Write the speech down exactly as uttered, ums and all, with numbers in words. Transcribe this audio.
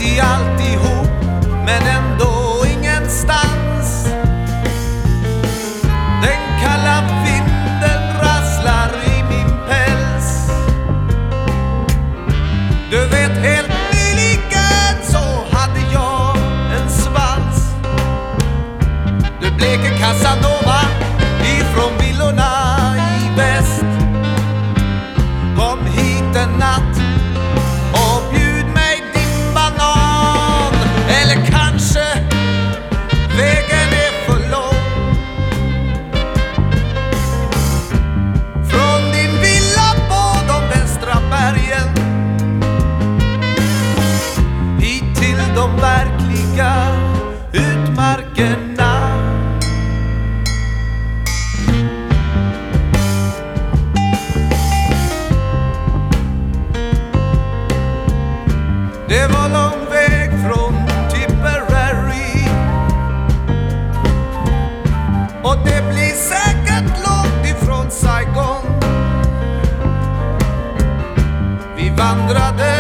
i alltihop, men ändå ingenstans. Den kalla vinden rasslar i min päls. Du vet, helt nyligen så hade jag en svans. Du bleker Casanova ifrån villorna i väst. Kom hit en natt och bjud mig din banan. Eller kanske vägen är för lång. Från din villa på de västra bergen hit till de verkliga utmarkerna. Det var lång väg från Tipperary, och det blir säkert långt ifrån Saigon. Vi vandrade